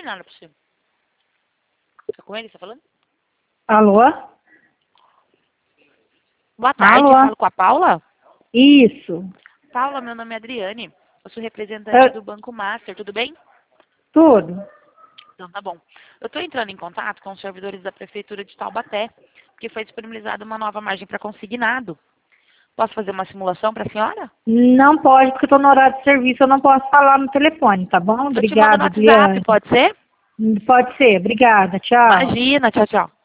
nada pra você. Tá com ele, você tá falando? Alô? Boa tarde, Alô? falo com a Paula? Isso. Paula, meu nome é Adriane. Eu sou representante do Banco Master, tudo bem? Tudo. Então, tá bom. Eu estou entrando em contato com os servidores da Prefeitura de Taubaté, porque foi disponibilizada uma nova margem para consignado. Posso fazer uma simulação para a senhora? Não pode, porque eu tô no horário de serviço, eu não posso falar no telefone, tá bom? Eu te mando no Obrigada, WhatsApp, Adriane. pode ser? Pode ser, obrigada, tchau. Imagina, tchau, tchau.